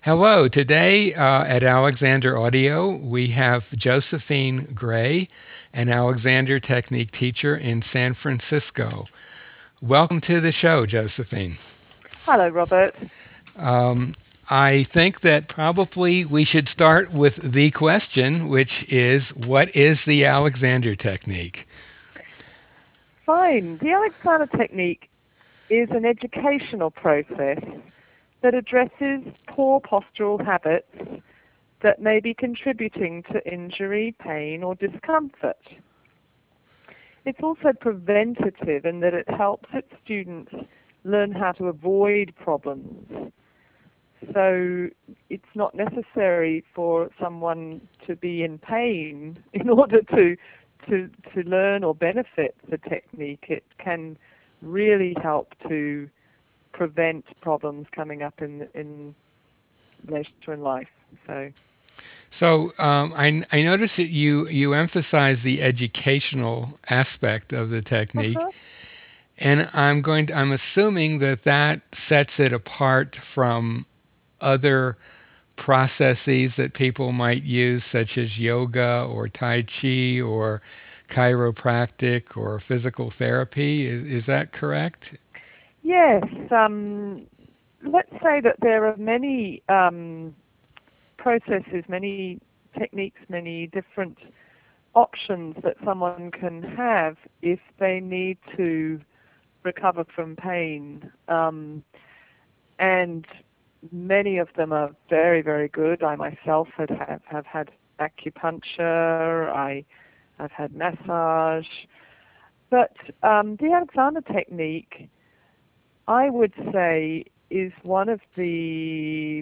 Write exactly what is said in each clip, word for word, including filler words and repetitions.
Hello. Today uh, at Alexander Audio, we have Josephine Gray, an Alexander Technique teacher in San Francisco. Welcome to the show, Josephine. Hello, Robert. Um, I think that probably we should start with the question, which is, what is the Alexander Technique? Fine. The Alexander Technique is an educational process that addresses poor postural habits that may be contributing to injury, pain, or discomfort. It's also preventative in that it helps its students learn how to avoid problems. So it's not necessary for someone to be in pain in order to to to learn or benefit the technique. It can really help to prevent problems coming up in in later in life. So, so um, I, I noticed that you you emphasize the educational aspect of the technique, uh-huh. and I'm going to, I'm assuming that that sets it apart from other processes that people might use, such as yoga or Tai Chi or chiropractic or physical therapy. Is, is that correct? Yes. Um, let's say that there are many um, processes, many techniques, many different options that someone can have if they need to recover from pain. Um, and many of them are very, very good. I myself had, have, have had acupuncture, I have had massage. But um, the Alexander Technique, I would say, is one of the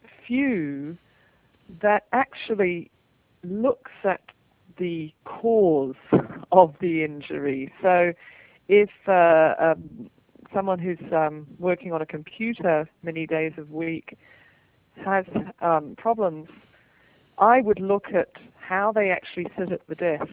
few that actually looks at the cause of the injury. So if uh, um, someone who's um, working on a computer many days a week has um, problems, I would look at how they actually sit at the desk,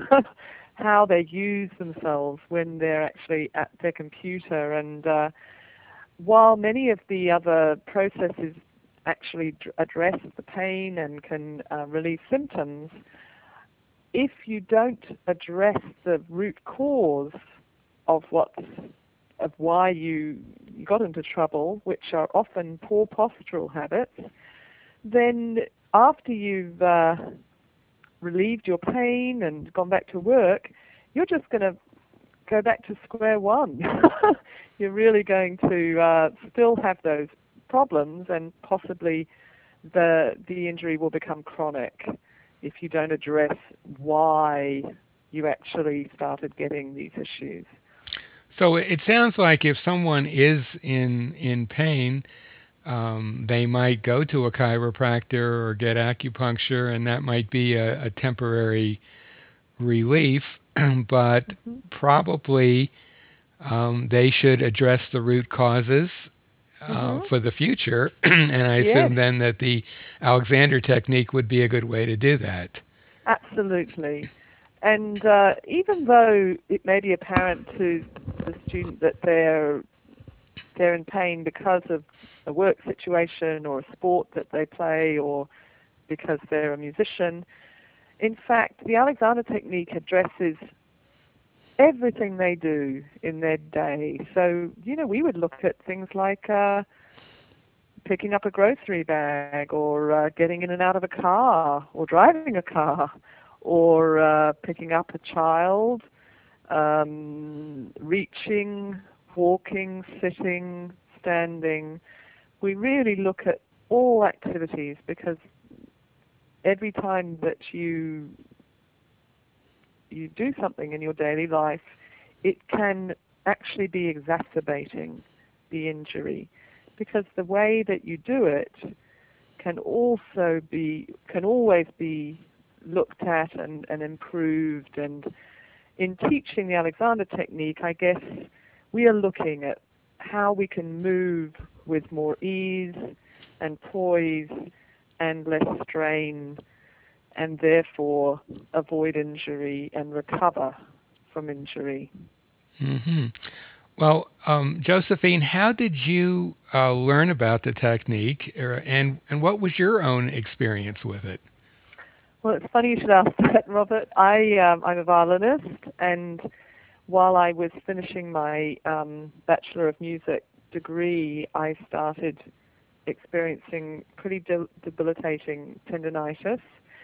how they use themselves when they're actually at their computer. And uh, while many of the other processes actually address the pain and can uh, relieve symptoms, if you don't address the root cause of what's of why you got into trouble, which are often poor postural habits, then after you've uh, relieved your pain and gone back to work, you're just going to go back to square one. You're really going to uh, still have those problems, and possibly the the injury will become chronic if you don't address why you actually started getting these issues. So it sounds like if someone is in in pain, um, they might go to a chiropractor or get acupuncture, and that might be a, a temporary relief, but Mm-hmm. probably um, they should address the root causes uh, Mm-hmm. for the future, and I Yes, assume then that the Alexander Technique would be a good way to do that. absolutely. And uh, even though it may be apparent to the student that they're they're in pain because of a work situation or a sport that they play or because they're a musician, in fact, the Alexander Technique addresses everything they do in their day. So, you know, we would look at things like uh, picking up a grocery bag, or uh, getting in and out of a car, or driving a car, or uh, picking up a child, um, reaching, walking, sitting, standing. We really look at all activities, because every time that you you do something in your daily life, it can actually be exacerbating the injury, because the way that you do it can also be can always be looked at and, and improved. And in teaching the Alexander Technique, I guess we are looking at how we can move with more ease and poise and less strain, and therefore avoid injury and recover from injury. Mm-hmm. Well, um, Josephine, how did you uh, learn about the technique, er, and and what was your own experience with it? Well, it's funny you should ask that, Robert. I, um, I'm a violinist, and while I was finishing my um, Bachelor of Music degree, I started experiencing pretty de- debilitating tendinitis,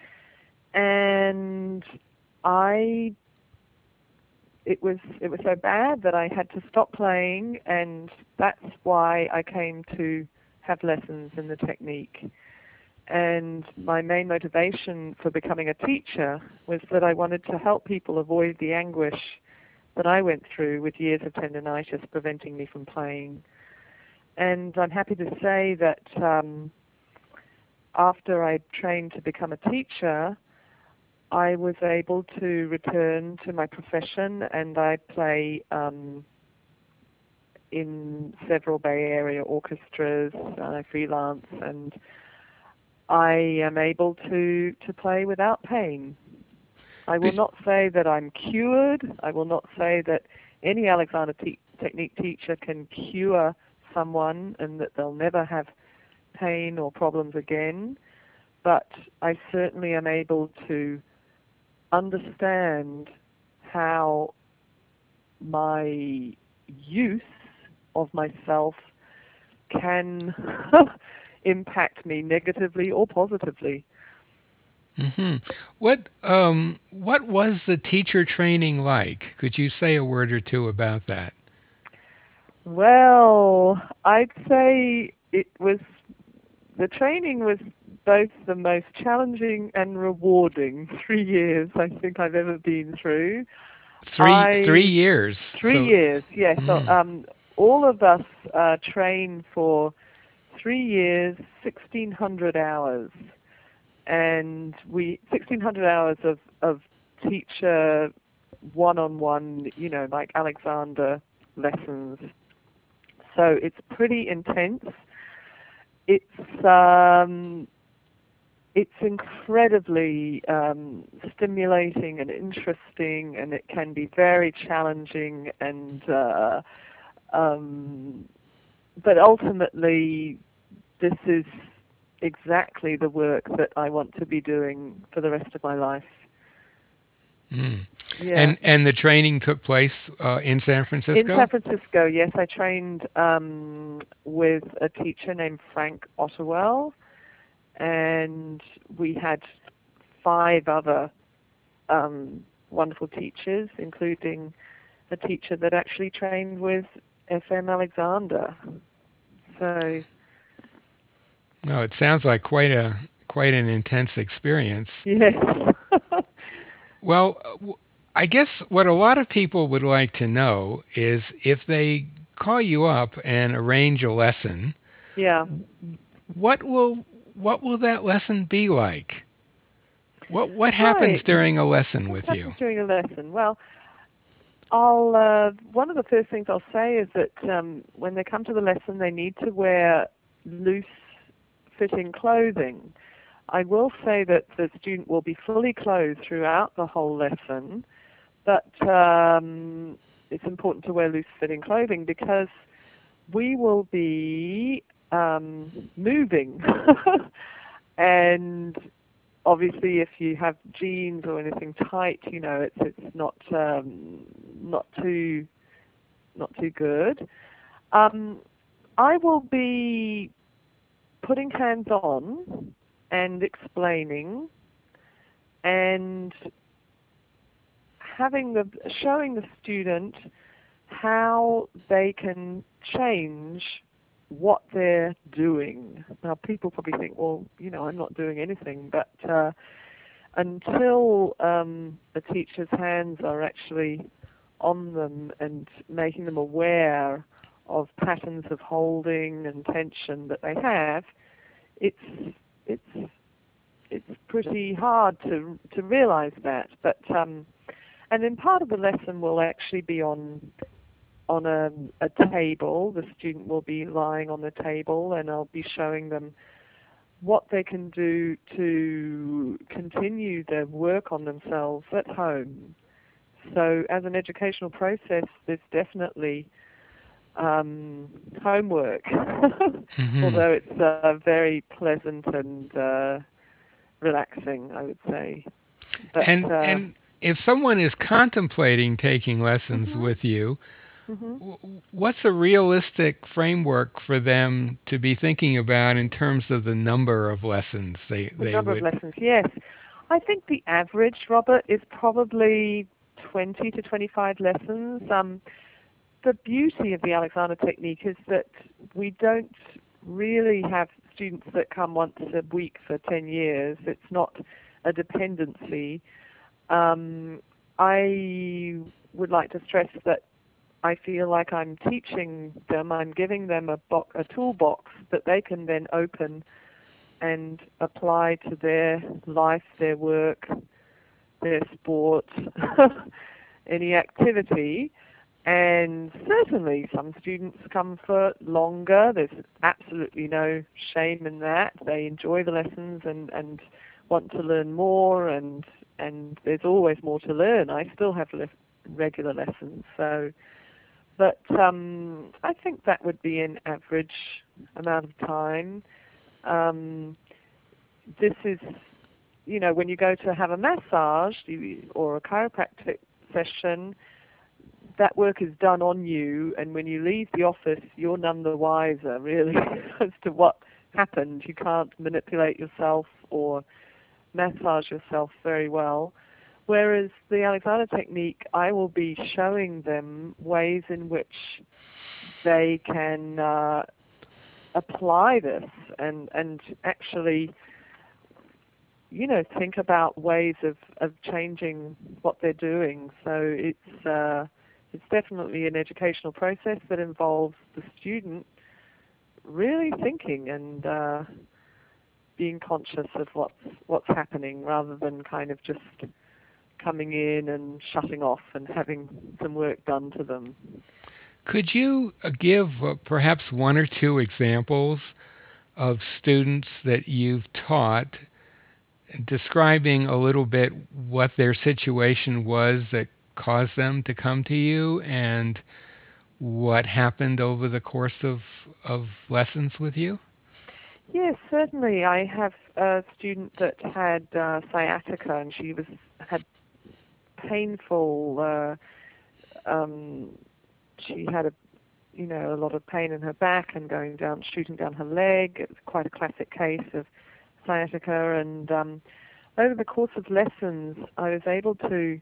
and I it was it was so bad that I had to stop playing, and that's why I came to have lessons in the technique. And my main motivation for becoming a teacher was that I wanted to help people avoid the anguish that I went through with years of tendinitis preventing me from playing. And I'm happy to say that um, after I trained to become a teacher, I was able to return to my profession, and I play um, in several Bay Area orchestras, and I freelance, and I am able to, to play without pain. I will not say that I'm cured. I will not say that any Alexander te- Technique teacher can cure someone and that they'll never have pain or problems again, but I certainly am able to understand how my use of myself can impact me negatively or positively. hmm What um, what was the teacher training like? Could you say a word or two about that? Well, I'd say it was, the training was both the most challenging and rewarding three years I think I've ever been through. Three I three years. Three So, years, yes. So mm, um, all of us uh, train for three years, sixteen hundred hours, and we sixteen hundred hours of of teacher one-on-one, you know, like Alexander lessons. So it's pretty intense. It's um, it's incredibly um, stimulating and interesting, and it can be very challenging. And uh, um, but ultimately, this is exactly the work that I want to be doing for the rest of my life. mm. Yeah. And and the training took place uh, in San In Francisco. San Francisco, yes, I trained um, with a teacher named Frank Ottewell, and we had five other um, wonderful teachers, including a teacher that actually trained with F M Alexander. So, No, it sounds like quite a quite an intense experience. yes. Well, uh, w- I guess what a lot of people would like to know is if they call you up and arrange a lesson, Yeah. what will what will that lesson be like? What what happens Right. during a lesson What with you? happens during a lesson? Well, I'll. Uh, one of the first things I'll say is that um, when they come to the lesson, they need to wear loose-fitting clothing. I will say that the student will be fully clothed throughout the whole lesson, but um, it's important to wear loose-fitting clothing because we will be um, moving. And obviously, if you have jeans or anything tight, you know, it's it's not um, not too not too good. Um, I will be putting hands on and explaining and having the showing the student how they can change what they're doing. Now, people probably think, well, you know, I'm not doing anything, but uh, until um, the teacher's hands are actually on them and making them aware of patterns of holding and tension that they have, it's it's it's pretty hard to to realize that. But um, and then part of the lesson will actually be on on a, a table. The student will be lying on the table, and I'll be showing them what they can do to continue their work on themselves at home. So as an educational process, there's definitely um, homework, Mm-hmm. although it's uh, very pleasant and uh, relaxing, I would say. But And uh, and if someone is contemplating taking lessons mhm, with you, mhm. w- what's a realistic framework for them to be thinking about in terms of the number of lessons they The they number of would? lessons, yes. I think the average, Robert, is probably twenty to twenty-five lessons. Um, the beauty of the Alexander technique is that we don't really have students that come once a week for ten years. It's not a dependency. Um, I would like to stress that I feel like I'm teaching them, I'm giving them a, bo- a toolbox that they can then open and apply to their life, their work, their sport, any activity. And certainly some students come for longer. There's absolutely no shame in that. They enjoy the lessons and, and want to learn more, and and there's always more to learn. I still have le- regular lessons. So, but um, I think that would be an average amount of time. Um, this is, you know, when you go to have a massage you, or a chiropractic session, that work is done on you, and when you leave the office, you're none the wiser, really, as to what happened. You can't manipulate yourself or massage yourself very well. Whereas the Alexander technique, I will be showing them ways in which they can uh, apply this and, and actually, you know, think about ways of, of changing what they're doing. So it's uh, it's definitely an educational process that involves the student really thinking and uh, being conscious of what's what's happening, rather than kind of just coming in and shutting off and having some work done to them. Could you uh, give uh, perhaps one or two examples of students that you've taught, describing a little bit what their situation was that caused them to come to you and what happened over the course of, of lessons with you? Yes, certainly. I have a student that had uh, sciatica, and she was had painful. Uh, um, she had a you know a lot of pain in her back and going down, shooting down her leg. It was quite a classic case of sciatica, and um, over the course of lessons, I was able to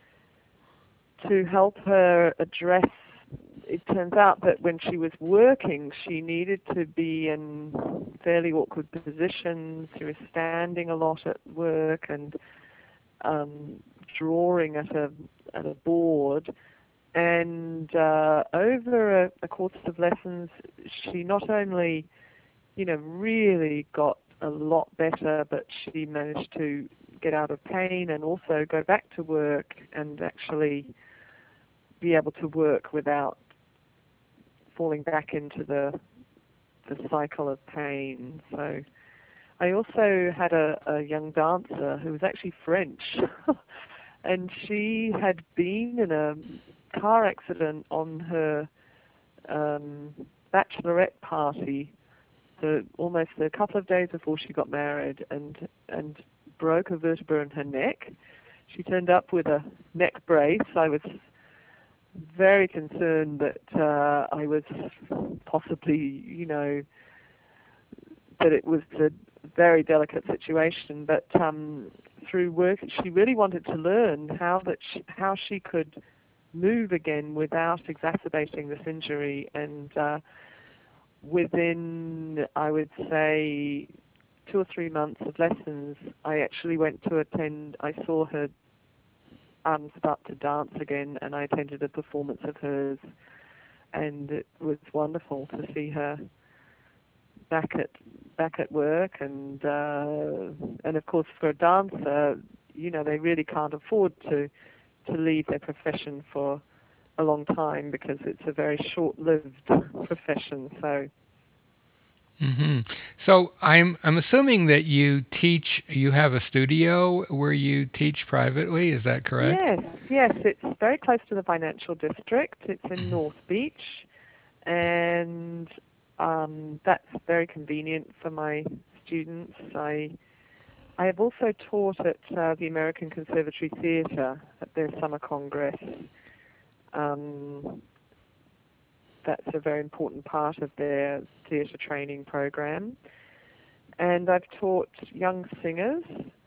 to help her address. It turns out that when she was working, she needed to be in fairly awkward positions. She was standing a lot at work and um, drawing at a at a board. And uh, over a, a course of lessons, she not only, you know, really got a lot better, but she managed to get out of pain and also go back to work and actually be able to work without falling back into the the cycle of pain. So I also had a, a young dancer who was actually French, and she had been in a car accident on her um, bachelorette party, the, almost a couple of days before she got married, and and broke a vertebra in her neck. She turned up with a neck brace. I was very concerned that uh, I was possibly, you know, that it was a very delicate situation. But um, through work, she really wanted to learn how that she, how she could move again without exacerbating this injury. And uh, within, I would say, two or three months of lessons, I actually went to attend. I saw her um, start to dance again, and I attended a performance of hers, and it was wonderful to see her back at back at work. And uh, and of course, for a dancer, you know, they really can't afford to to leave their profession for a long time because it's a very short-lived profession. So. hmm So I'm I'm assuming that you teach. You have a studio where you teach privately. Is that correct? Yes, yes. It's very close to the financial district. It's in North Beach, and um, that's very convenient for my students. I I have also taught at uh, the American Conservatory Theatre at their summer congress. Um, that's a very important part of their theatre training program. And I've taught young singers,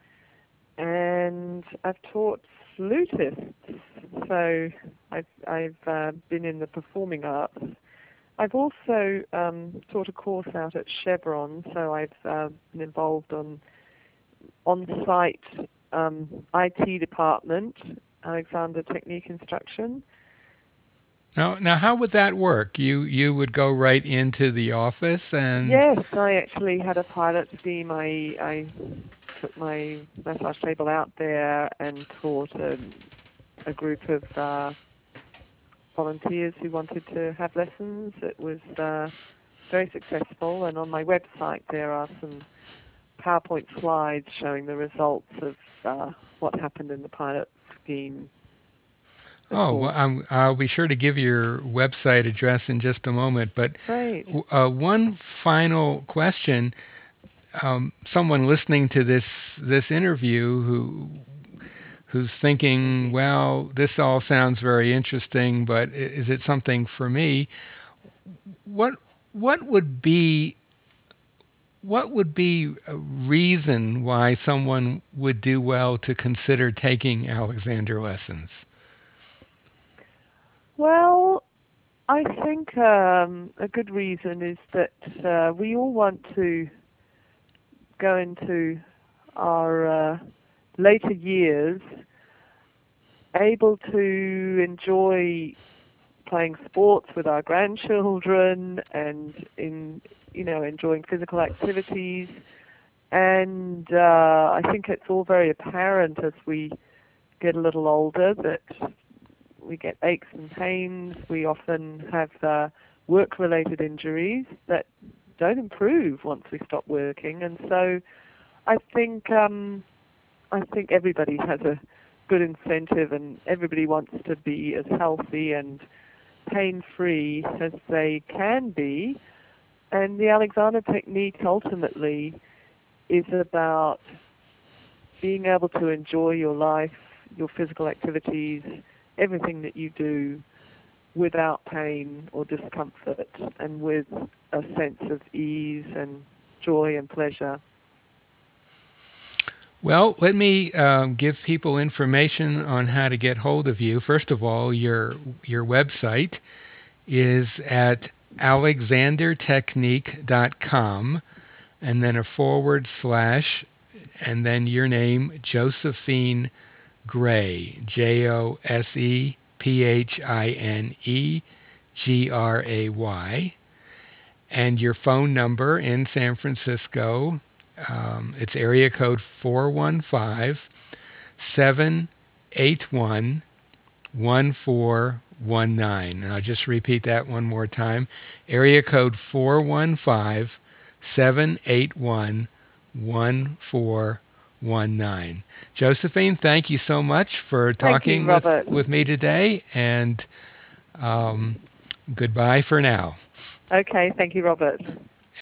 and I've taught flutists. So I've, I've uh, been in the performing arts. I've also um, taught a course out at Chevron, so I've uh, been involved on on-site um, I T department, Alexander Technique Instruction. Now, now, how would that work? You you would go right into the office and... Yes, I actually had a pilot scheme. I, I took my massage table out there and taught a, a group of uh, volunteers who wanted to have lessons. It was uh, very successful, and on my website there are some PowerPoint slides showing the results of uh, what happened in the pilot scheme. Oh, well, I'm, I'll be sure to give your website address in just a moment. But Great. uh, one final question: um, someone listening to this this interview who who's thinking, "Well, this all sounds very interesting, but is it something for me?" What what would be what would be a reason why someone would do well to consider taking Alexander lessons? Well, I think um, a good reason is that uh, we all want to go into our uh, later years able to enjoy playing sports with our grandchildren and in you know enjoying physical activities, and uh, I think it's all very apparent as we get a little older that we get aches and pains. We often have uh, work-related injuries that don't improve once we stop working, and so I think um, I think everybody has a good incentive, and everybody wants to be as healthy and pain-free as they can be. And the Alexander Technique ultimately is about being able to enjoy your life, your physical activities, everything that you do without pain or discomfort, and with a sense of ease and joy and pleasure. Well, let me um, give people information on how to get hold of you. First of all, your your website is at alexander technique dot com, and then a forward slash, and then your name, Josephine Gray, J O S E P H I N E G R A Y, and your phone number in San Francisco. Um, it's area code four one five, seven eight one, one four one nine. And I'll just repeat that one more time. Area code four one five, seven eight one, one four one nine. Josephine, thank you so much for talking Thank you, Robert. with, with me today, and um, goodbye for now. Okay, thank you, Robert.